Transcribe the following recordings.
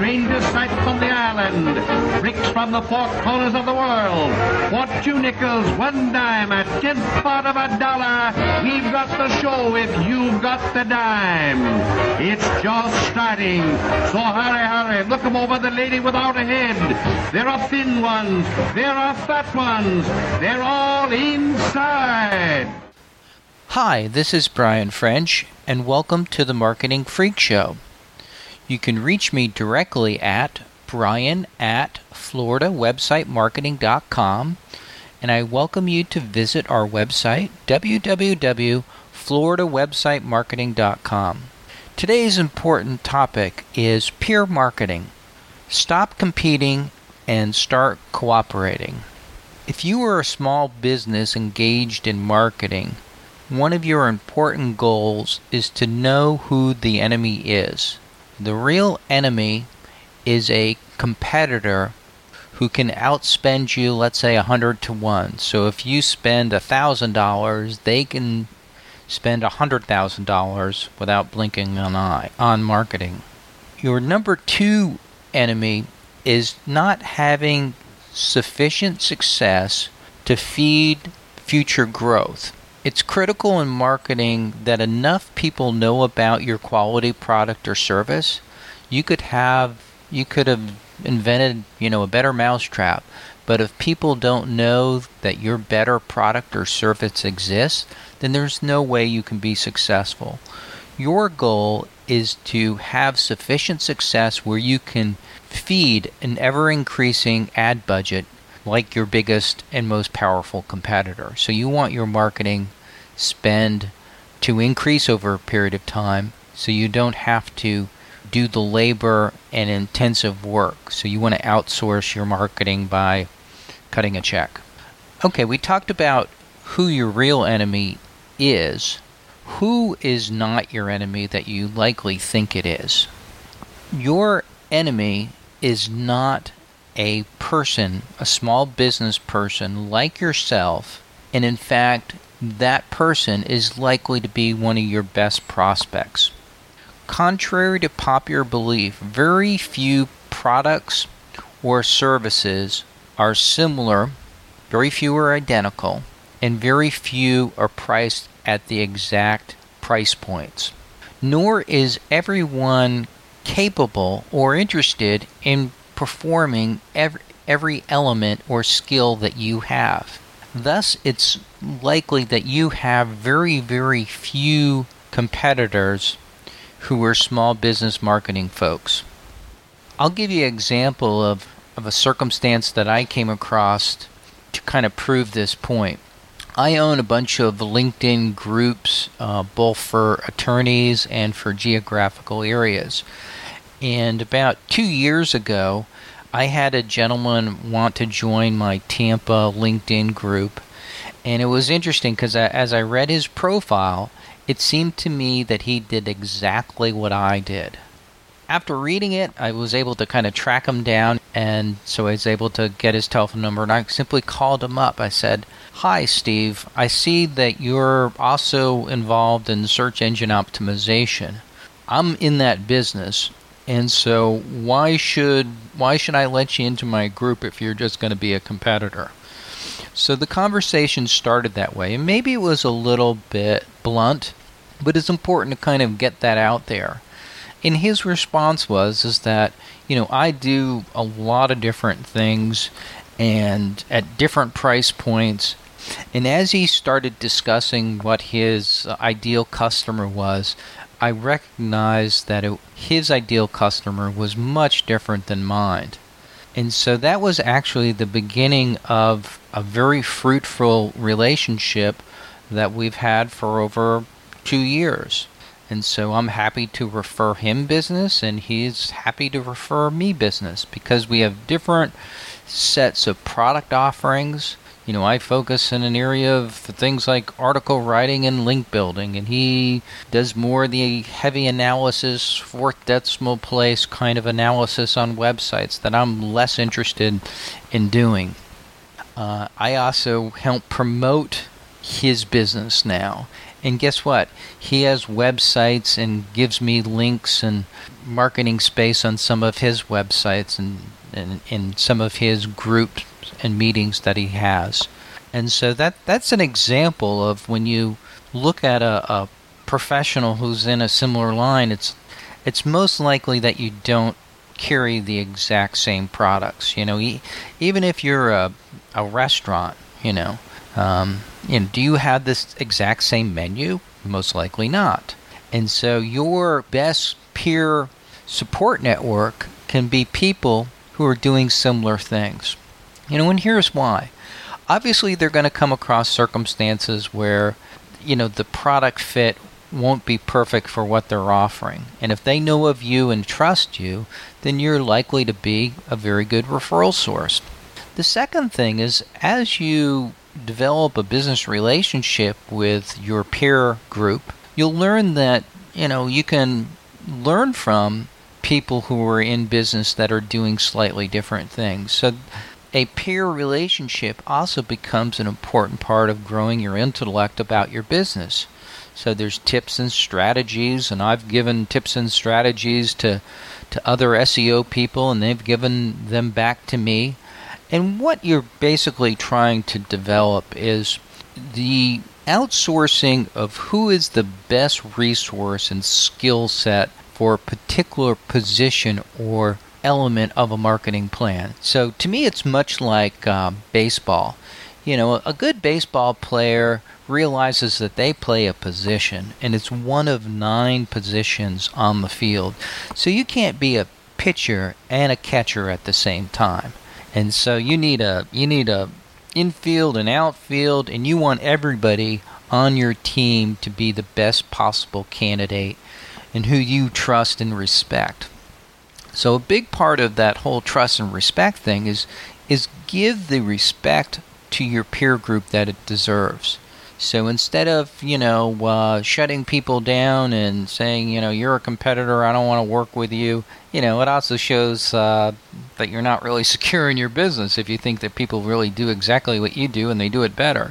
strangest sights on the island, tricks from the four corners of the world. For 2 nickels, 1 dime, a 10th part of a dollar, we've got the show if you've got the dime. It's just starting, so hurry, hurry, look 'em over, the lady without a head. There are thin ones, there are fat ones, they're all inside. Hi, this is Brian French, and welcome to the Marketing Freak Show. You can reach me directly at brian@floridawebsitemarketing.com, and I welcome you to visit our website, www.floridawebsitemarketing.com. Today's important topic is peer marketing. Stop competing and start cooperating. If you are a small business engaged in marketing, one of your important goals is to know who the enemy is. The real enemy is a competitor who can outspend you, let's say 100 to 1. So if you spend $1,000, they can spend $100,000 without blinking an eye on marketing. Your number 2 enemy is not having sufficient success to feed future growth. It's critical in marketing that enough people know about your quality product or service. You could have invented, a better mousetrap, but if people don't know that your better product or service exists, then there's no way you can be successful. Your goal is to have sufficient success where you can feed an ever-increasing ad budget like your biggest and most powerful competitor. So you want your marketing spend to increase over a period of time so you don't have to do the labor and intensive work. So you want to outsource your marketing by cutting a check. Okay, we talked about who your real enemy is. Who is not your enemy that you likely think it is? Your enemy is not a person, a small business person like yourself, and in fact, that person is likely to be one of your best prospects. Contrary to popular belief, very few products or services are similar, very few are identical, and very few are priced at the exact price points. Nor is everyone capable or interested in performing every element or skill that you have. Thus, it's likely that you have very, very few competitors who are small business marketing folks. I'll give you an example of a circumstance that I came across to kind of prove this point. I own a bunch of LinkedIn groups, both for attorneys and for geographical areas. And about 2 years ago, I had a gentleman want to join my Tampa LinkedIn group. And it was interesting because as I read his profile, it seemed to me that he did exactly what I did. After reading it, I was able to kind of track him down, and so I was able to get his telephone number, and I simply called him up. I said, "Hi, Steve. I see that you're also involved in search engine optimization. I'm in that business, and so why should I let you into my group if you're just going to be a competitor?" So the conversation started that way, and maybe it was a little bit blunt, but it's important to kind of get that out there. And his response is that, I do a lot of different things and at different price points. And as he started discussing what his ideal customer was, I recognized that his ideal customer was much different than mine. And so that was actually the beginning of a very fruitful relationship that we've had for over 2 years. And so I'm happy to refer him business, and he's happy to refer me business because we have different sets of product offerings. I focus in an area of things like article writing and link building, and he does more of the heavy analysis, fourth decimal place kind of analysis on websites that I'm less interested in doing. I also help promote his business now, And guess what? He has websites and gives me links and marketing space on some of his websites and some of his groups and meetings that he has. And so that's an example of when you look at a professional who's in a similar line, it's most likely that you don't carry the exact same products. Even if you're a restaurant, do you have this exact same menu? Most likely not. And so your best peer support network can be people who are doing similar things. And here's why. Obviously, they're going to come across circumstances where, the product fit won't be perfect for what they're offering. And if they know of you and trust you, then you're likely to be a very good referral source. The second thing is, as you develop a business relationship with your peer group, you'll learn that, you can learn from people who are in business that are doing slightly different things. So a peer relationship also becomes an important part of growing your intellect about your business. So there's tips and strategies, and I've given tips and strategies to other SEO people, and they've given them back to me. And what you're basically trying to develop is the outsourcing of who is the best resource and skill set for a particular position or element of a marketing plan. So to me, it's much like baseball. A good baseball player realizes that they play a position, and it's one of 9 positions on the field. So you can't be a pitcher and a catcher at the same time. And so you need a infield and outfield, and you want everybody on your team to be the best possible candidate and who you trust and respect. So a big part of that whole trust and respect thing is give the respect to your peer group that it deserves. So instead of, shutting people down and saying, you're a competitor, I don't want to work with you, it also shows that you're not really secure in your business if you think that people really do exactly what you do and they do it better.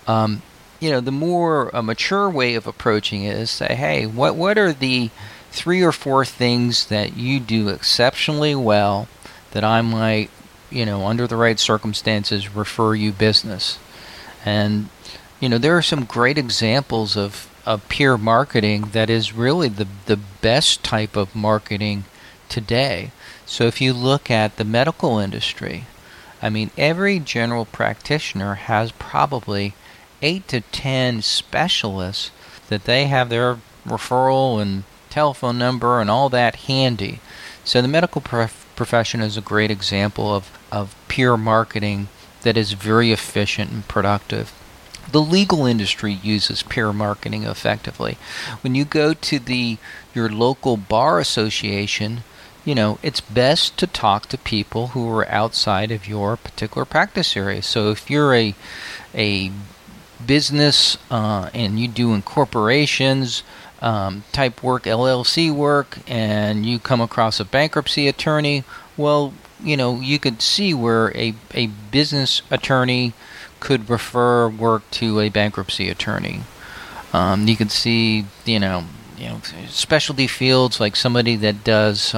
The more mature way of approaching it is say, hey, what are the 3 or 4 things that you do exceptionally well that I might, under the right circumstances, refer you business. And, there are some great examples of peer marketing that is really the best type of marketing today. So if you look at the medical industry, every general practitioner has probably 8 to 10 specialists that they have their referral and telephone number and all that handy. So the medical profession is a great example of peer marketing that is very efficient and productive. The legal industry uses peer marketing effectively. When you go to your local bar association, it's best to talk to people who are outside of your particular practice area. So if you're a business and you do incorporations type work, LLC work, and you come across a bankruptcy attorney, well, you could see where a business attorney could refer work to a bankruptcy attorney. You could see, specialty fields like somebody that does,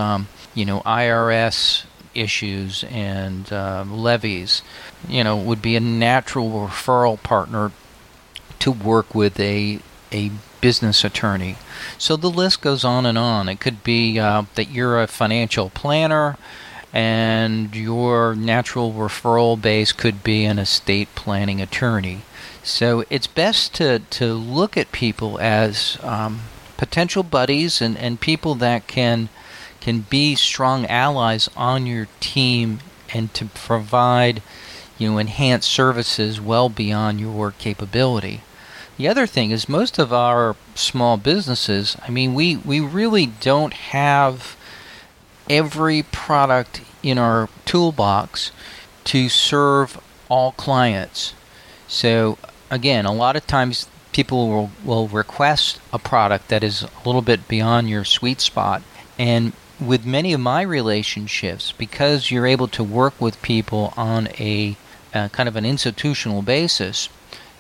IRS issues and levies, would be a natural referral partner to work with a business attorney. So the list goes on and on. It could be that you're a financial planner, and your natural referral base could be an estate planning attorney. So it's best to look at people as potential buddies and people that can be strong allies on your team and to provide enhanced services well beyond your capability. The other thing is most of our small businesses, we really don't have every product in our toolbox to serve all clients. So again, a lot of times people will request a product that is a little bit beyond your sweet spot. And with many of my relationships, because you're able to work with people on a kind of an institutional basis,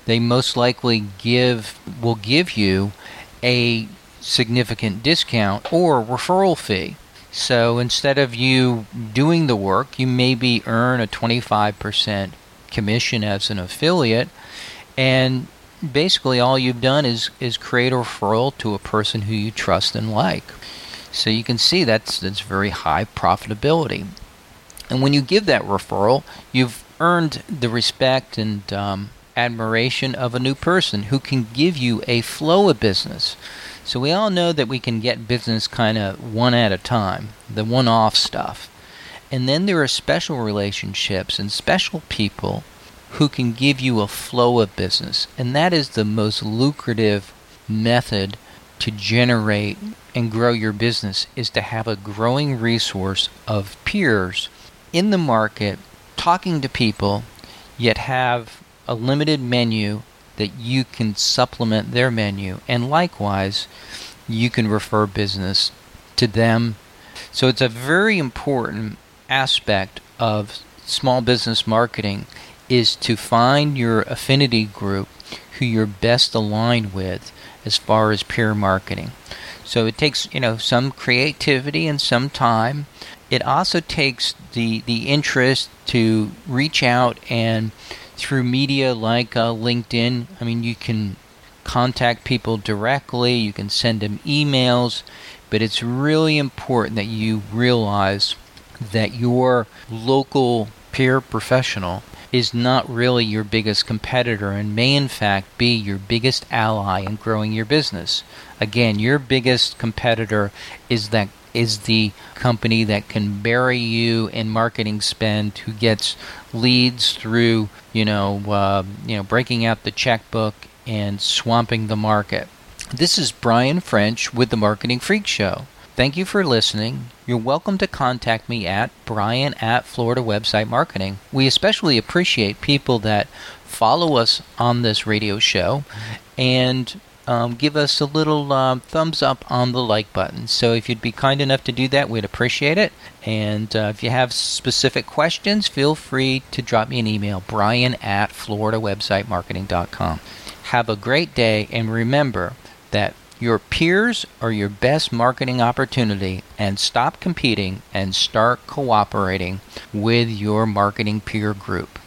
they most likely will give you a significant discount or referral fee. So instead of you doing the work, you maybe earn a 25% commission as an affiliate, and basically all you've done is create a referral to a person who you trust and like. So you can see that's very high profitability. And when you give that referral, you've earned the respect and admiration of a new person who can give you a flow of business. So we all know that we can get business kind of one at a time, the one-off stuff. And then there are special relationships and special people who can give you a flow of business. And that is the most lucrative method to generate and grow your business, is to have a growing resource of peers in the market talking to people, yet have a limited menu that you can supplement their menu, and likewise you can refer business to them. So it's a very important aspect of small business marketing, is to find your affinity group who you're best aligned with as far as peer marketing. So it takes, some creativity and some time. It also takes the interest to reach out, and through media like LinkedIn, you can contact people directly, you can send them emails, but it's really important that you realize that your local peer professional is not really your biggest competitor and may in fact be your biggest ally in growing your business. Again, your biggest competitor is the company that can bury you in marketing spend, who gets leads through, breaking out the checkbook and swamping the market. This is Brian French with the Marketing Freak Show. Thank you for listening. You're welcome to contact me at Brian@Florida Website Marketing. We especially appreciate people that follow us on this radio show and give us a little thumbs up on the like button. So if you'd be kind enough to do that, we'd appreciate it. And if you have specific questions, feel free to drop me an email, brian@floridawebsitemarketing.com. Have a great day, and remember that your peers are your best marketing opportunity, and stop competing and start cooperating with your marketing peer group.